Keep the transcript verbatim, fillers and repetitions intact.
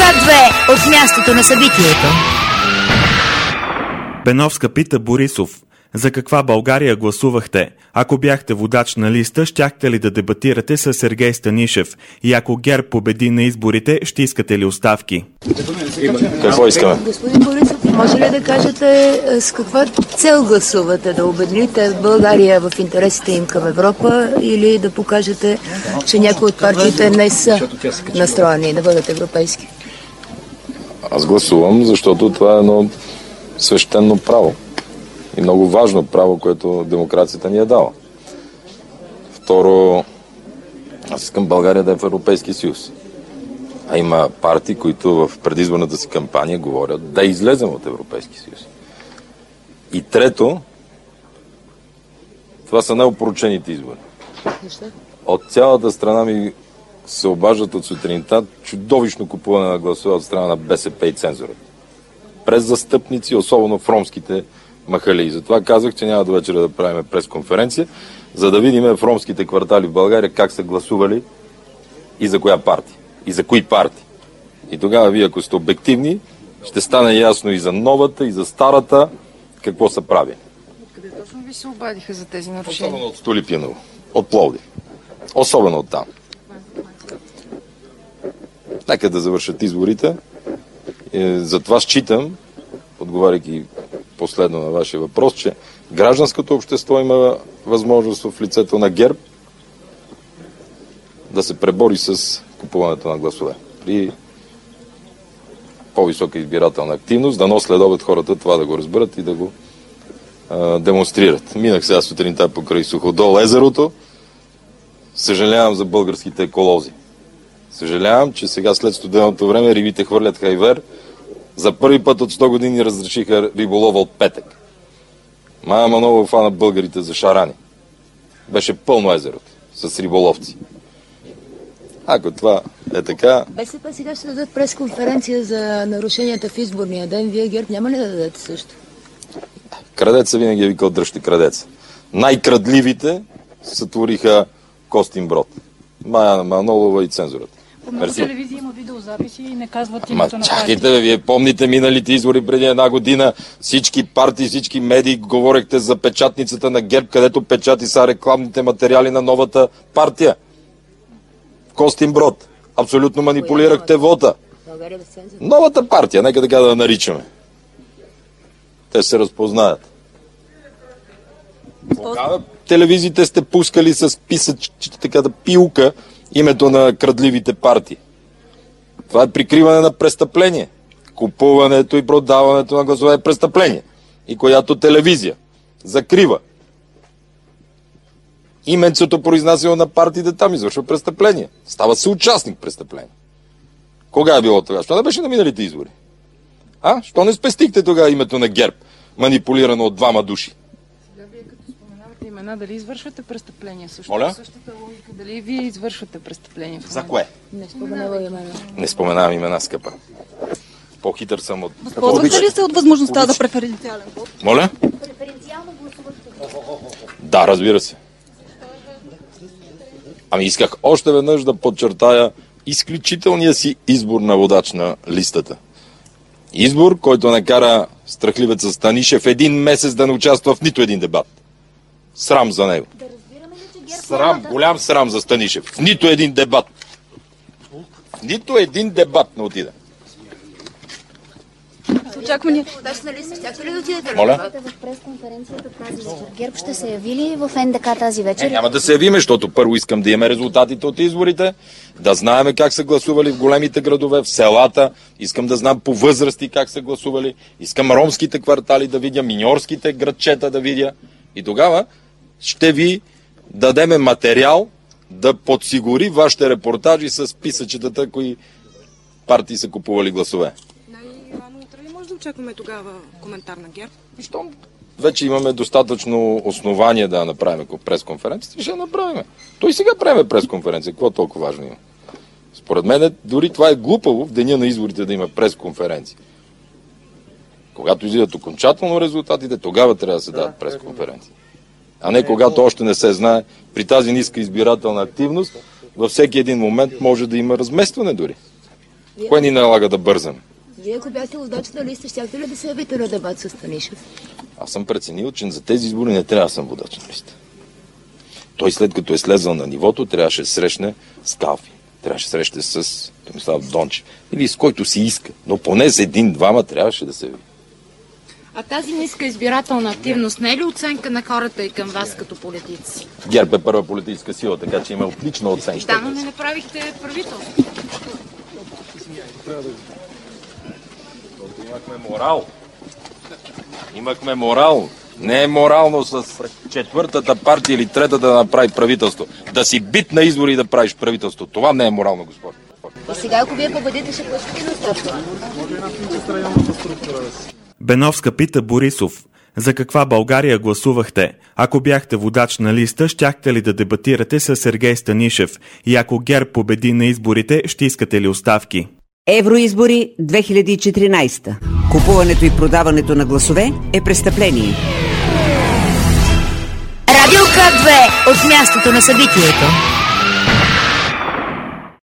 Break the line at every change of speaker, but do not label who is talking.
две от мястото на събитието.
Беновска пита Борисов: за каква България гласувахте? Ако бяхте водач на листа, щяхте ли да дебатирате с Сергей Станишев? И ако ГЕРБ победи на изборите, ще искате ли оставки?
Какво искаме?
Господин Борисов, може ли да кажете с каква цел гласувате? Да обедните България в интересите им към Европа или да покажете, че някои от партиите не са настроени да бъдат европейски?
Аз гласувам, защото това е едно свещено право. И много важно право, което демокрацията ни е дала. Второ, аз искам България да е в Европейския съюз. А има партии, които в предизборната си кампания говорят да излезем от Европейския съюз. И трето, това са най-опорочените избори. От цялата страна ми се обаждат от сутринта чудовищно купуване на гласове от страна на БСП и цензурата. През застъпници, особено в ромските махали. И затова казах, че няма до вечера да правим пресконференция, за да видим в ромските квартали в България как са гласували и за коя партия. И за кои партии. И тогава вие, ако сте обективни, ще стане ясно и за новата, и за старата, какво са прави.
Откъде точно ви се обадиха за тези нарушения?
Особено от Столипиново, от Пловдив. Особено от там. Нека да завършат изборите. Затова считам, отговаряйки последно на вашия въпрос, че гражданското общество има възможност в лицето на ГЕРБ да се пребори с купуването на гласове. При по-висока избирателна активност, дано след обед хората това да го разберат и да го а, демонстрират. Минах сега сутринта покрай Суходол езерото. Съжалявам за българските еколози. Съжалявам, че сега след студеното време рибите хвърлят хайвер. За първи път от сто години разрешиха риболова от петък. Мая Манова фана българите за шарани. Беше пълно езерото с риболовци. Ако това е така...
БСП сега ще дадат пресконференция за нарушенията в изборния ден. Вие, ГЕРБ, няма ли да дадете също?
Крадеца винаги е викал дръжте крадеца. Най-крадливите сътвориха Костинброд. Мая Манолова и цензурата.
По много телевизии има видеозаписи и не казват
Ама
името на
чакайте, бе, вие помните миналите избори преди една година. Всички партии, всички медии говорехте за печатницата на ГЕРБ, където печати са рекламните материали на новата партия. Костинброд. Абсолютно манипулирахте вота. Новата партия, нека така да наричаме. Те се разпознаят. Тогава телевизиите сте пускали с писач, така да пилка името на крадливите партии. Това е прикриване на престъпление. Купуването и продаването на гласове е престъпление. И която телевизия закрива именцето произнасяло на партиите, там извършва престъпление. Става съучастник в престъпление. Кога е било тогава? Що не беше на миналите избори? А? Що не спестихте тогава името на ГЕРБ, манипулирано от двама души?
Сега вие като споменавате имена, дали извършвате престъпление? Също,
Моля?
Същата логика, дали вие извършвате престъпление?
За кое?
Не споменава имена.
Не споменавам имена, скъпа. По-хитър съм от...
Възползвахте ли се от възможността за преференциален вод?
Моля?
Преференциално гласувахте.
Да, разбира се. Ами исках още веднъж да подчертая изключителния си избор на водач на листата. Избор, който накара страхливеца Станишев един месец да не участва в нито един дебат. Срам за него.
Да разбираме ли, че ГЕРБ
Срам,
няма да...
голям срам за Станишев. В нито един дебат. В нито един дебат не отиде.
Очаквания.
Моля?
В пресконференцията тази вечер ГЕРБ ще се яви ли в Н Д К тази вечер?
Е, няма да се явиме, защото първо искам да имаме резултатите от изборите, да знаем как са гласували в големите градове, в селата, искам да знам по възрасти как са гласували, искам ромските квартали да видя, миньорските градчета да видя и тогава ще ви дадеме материал да подсигури вашите репортажи с писачетата, кои партии са купували гласове.
Най-рано утре ли може да очакваме тогава коментар на ГЕРБ?
И щом вече имаме достатъчно основание да направим пресконференцията, ще я направим. Той сега правим пресконференция. Какво толкова важно има? Според мен, дори това е глупаво в деня на изборите да има пресконференция. Когато излизат окончателно резултатите, тогава трябва да се дадат пресконференции. А не когато още не се знае, при тази ниска избирателна активност, във всеки един момент може да има разместване дори. Кое ни налага да бързам?
Вие, ако бяхте водач на листа, щяхте ли да се явите на дебат с Станишев?
Аз съм преценил, че за тези избори не трябва да съм водач на листа. Той след като е слезал на нивото, трябваше да срещне с Калфи. Трябваше да срещне с Томислав Дончев. Или с който си иска. Но поне с един-двама трябваше да се яви.
А тази ниска избирателна активност не е ли оценка на хората и към вас като политици?
ГЕРБ е първа политическа сила, така че има отлична оценка.
Да, но не направихте правителство.
Имахме морал. Имахме морал. Не е морално с четвъртата партия или третата да направи правителство. Да си бит на избори и да правиш правителство. Това не е морално, господи.
И сега, ако вие победите, ще поискате ли оставка?
Беновска пита Борисов: за каква България гласувахте? Ако бяхте водач на листа, щяхте ли да дебатирате с Сергей Станишев? И ако ГЕРБ победи на изборите, ще искате ли оставки?
Евроизбори две хиляди и четиринадесета. Купуването и продаването на гласове е престъпление.
Радио К две от мястото на събитието.